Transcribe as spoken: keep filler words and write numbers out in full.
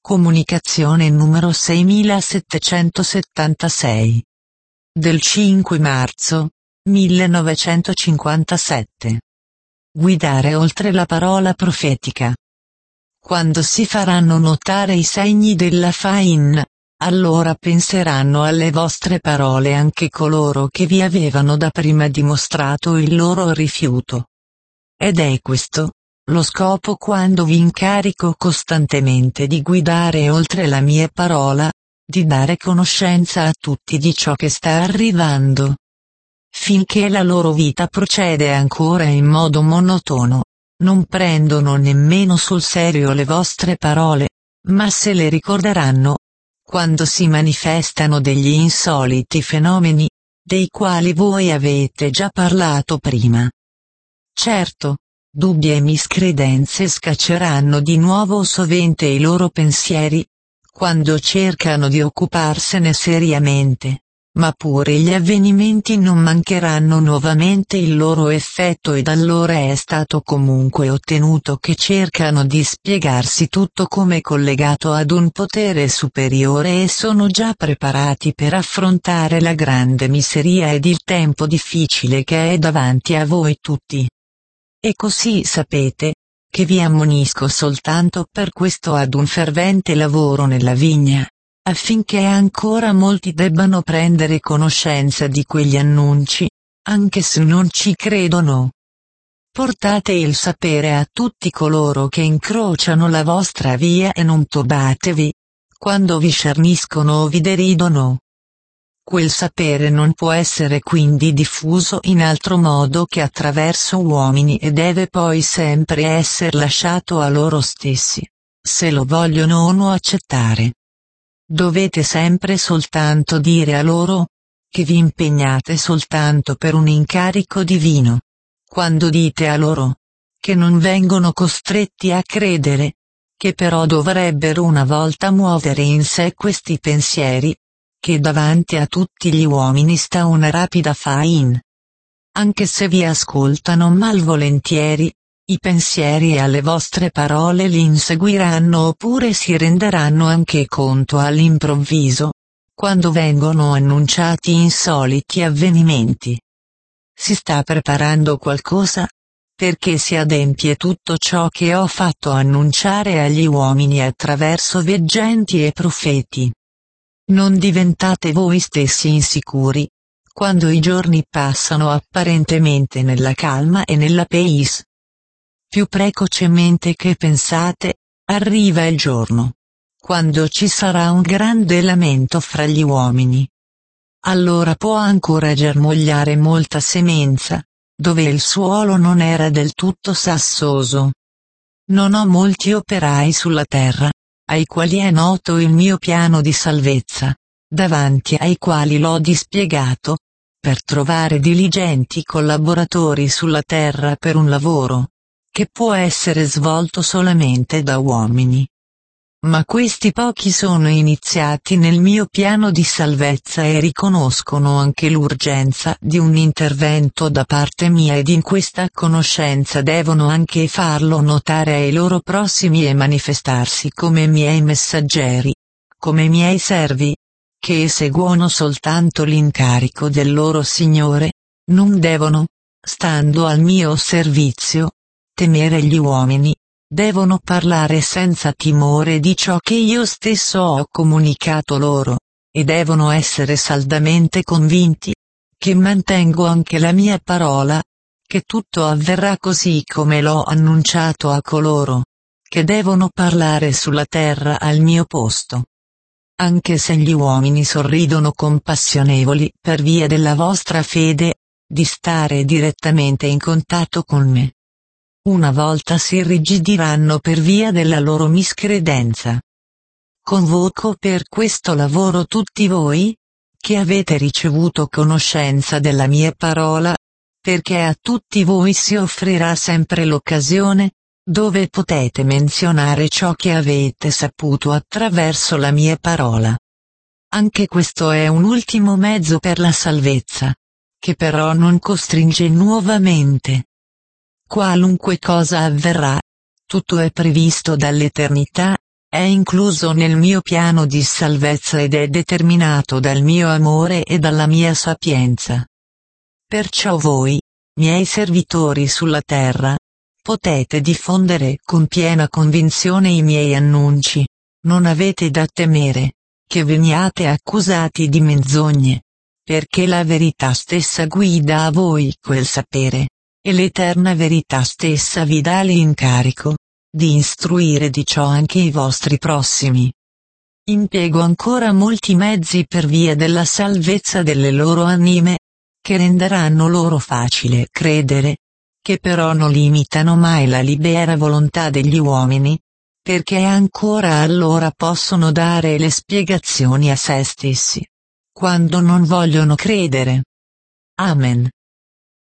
Comunicazione numero seimilasettecentosettantasei. Del cinque marzo, millenovecentocinquantasette. Guidare oltre la parola profetica. Quando si faranno notare i segni della Fain, allora penseranno alle vostre parole anche coloro che vi avevano dapprima dimostrato il loro rifiuto. Ed è questo lo scopo quando vi incarico costantemente di guidare oltre la mia parola, di dare conoscenza a tutti di ciò che sta arrivando. Finché la loro vita procede ancora in modo monotono, non prendono nemmeno sul serio le vostre parole, ma se le ricorderanno quando si manifestano degli insoliti fenomeni, dei quali voi avete già parlato prima. Certo, dubbi e miscredenze scacceranno di nuovo sovente i loro pensieri, quando cercano di occuparsene seriamente, ma pure gli avvenimenti non mancheranno nuovamente il loro effetto ed allora è stato comunque ottenuto che cercano di spiegarsi tutto come collegato ad un potere superiore e sono già preparati per affrontare la grande miseria ed il tempo difficile che è davanti a voi tutti. E così sapete, che vi ammonisco soltanto per questo ad un fervente lavoro nella vigna, affinché ancora molti debbano prendere conoscenza di quegli annunci, anche se non ci credono. Portate il sapere a tutti coloro che incrociano la vostra via e non turbatevi, quando vi scerniscono o vi deridono. Quel sapere non può essere quindi diffuso in altro modo che attraverso uomini e deve poi sempre essere lasciato a loro stessi, se lo vogliono o no accettare. Dovete sempre soltanto dire a loro, che vi impegnate soltanto per un incarico divino. Quando dite a loro, che non vengono costretti a credere, che però dovrebbero una volta muovere in sé questi pensieri, che davanti a tutti gli uomini sta una rapida Fain. Anche se vi ascoltano malvolentieri, i pensieri alle vostre parole li inseguiranno oppure si renderanno anche conto all'improvviso, quando vengono annunciati insoliti avvenimenti. Si sta preparando qualcosa? Perché si adempie tutto ciò che ho fatto annunciare agli uomini attraverso veggenti e profeti. Non diventate voi stessi insicuri, quando i giorni passano apparentemente nella calma e nella pace. Più precocemente che pensate, arriva il giorno, quando ci sarà un grande lamento fra gli uomini. Allora può ancora germogliare molta semenza, dove il suolo non era del tutto sassoso. Non ho molti operai sulla terra, ai quali è noto il mio piano di salvezza, davanti ai quali l'ho dispiegato, per trovare diligenti collaboratori sulla terra per un lavoro, che può essere svolto solamente da uomini. Ma questi pochi sono iniziati nel mio piano di salvezza e riconoscono anche l'urgenza di un intervento da parte mia ed in questa conoscenza devono anche farlo notare ai loro prossimi e manifestarsi come miei messaggeri, come miei servi, che eseguono soltanto l'incarico del loro Signore, non devono, stando al mio servizio, temere gli uomini. Devono parlare senza timore di ciò che io stesso ho comunicato loro, e devono essere saldamente convinti, che mantengo anche la mia parola, che tutto avverrà così come l'ho annunciato a coloro, che devono parlare sulla terra al mio posto. Anche se gli uomini sorridono compassionevoli per via della vostra fede, di stare direttamente in contatto con me. Una volta si irrigidiranno per via della loro miscredenza. Convoco per questo lavoro tutti voi, che avete ricevuto conoscenza della mia parola, perché a tutti voi si offrirà sempre l'occasione, dove potete menzionare ciò che avete saputo attraverso la mia parola. Anche questo è un ultimo mezzo per la salvezza, che però non costringe nuovamente. Qualunque cosa avverrà, tutto è previsto dall'eternità, è incluso nel mio piano di salvezza ed è determinato dal mio amore e dalla mia sapienza. Perciò voi, miei servitori sulla terra, potete diffondere con piena convinzione i miei annunci, non avete da temere che veniate accusati di menzogne, perché la verità stessa guida a voi quel sapere, e l'eterna verità stessa vi dà l'incarico di istruire di ciò anche i vostri prossimi. Impiego ancora molti mezzi per via della salvezza delle loro anime, che renderanno loro facile credere, che però non limitano mai la libera volontà degli uomini, perché ancora allora possono dare le spiegazioni a se stessi, quando non vogliono credere. Amen.